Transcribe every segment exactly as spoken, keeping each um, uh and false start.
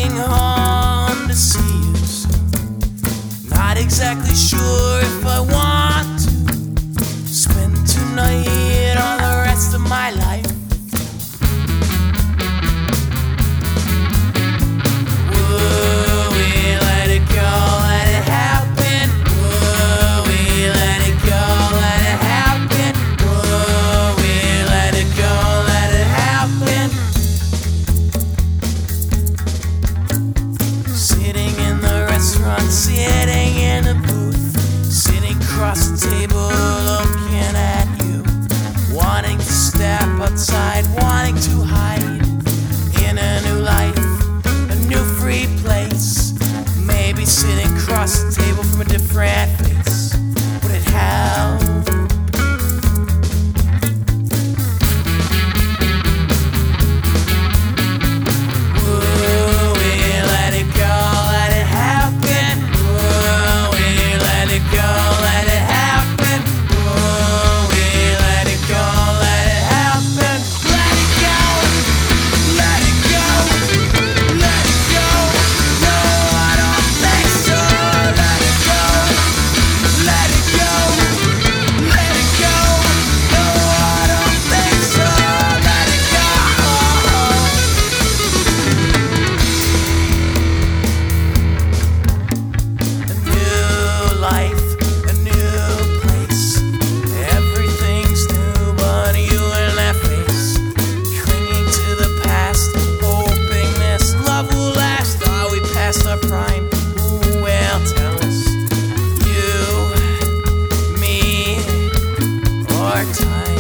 coming home to see you soon. Not exactly sure if I want to spend tonight or the rest of my life. Would we let it go, let it happen? Would we let it go, let it happen? Would we let it go, let it happen? Sitting in the restaurant, sitting in the booth, sitting across the table looking at you, wanting to step outside, wanting to hide in a new life, a new free place. Maybe sitting across the table from a different face. Would it help? Would we let it go, let it happen? Would we let it go, let it happen? Would we let it go, let it happen? Let it go, let it go, let it go. No, I don't think so. Let it go, let it go, let it go. No, I don't think so. Let it go. A new life, a new place. Everything's new but you and that face. Clinging to the past, hoping this love will last. Are we past our prime? Who will tell us? You, me, or time?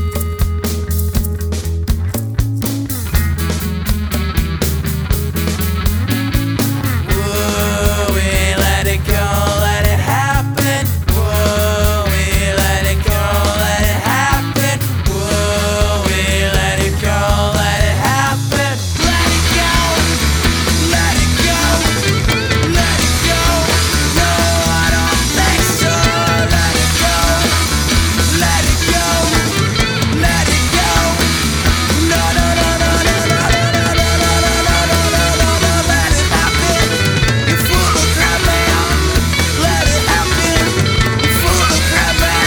Would we let it go, let it happen? Would we let it go, let it happen? Would we let it go, let it happen? Let it go, let it go, let it go. No, I don't think so. Let it go, let it go, let it go. No, no, no, no, no, no, no, no, no, no, no, no, no, no, no, no. Let it happen. You fool of crap, man. Let it happen. You fool of crap, man.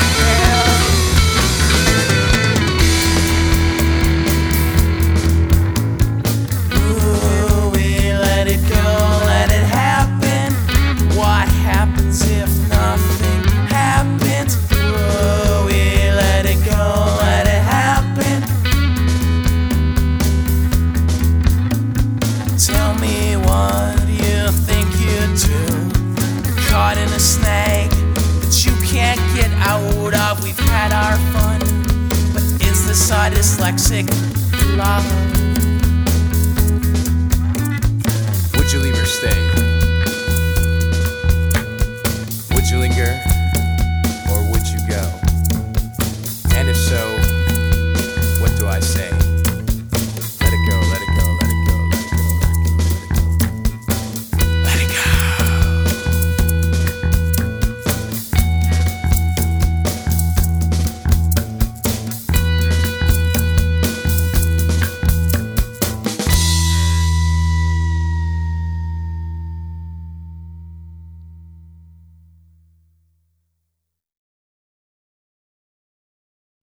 Ooh, we let it go, let it happen. What happens if nothing happens? Ooh, we let it go, let it happen. Tell me what you think you do. You're caught in a snag that you can't get out of. We've had our fun, but is this our dyslexic love?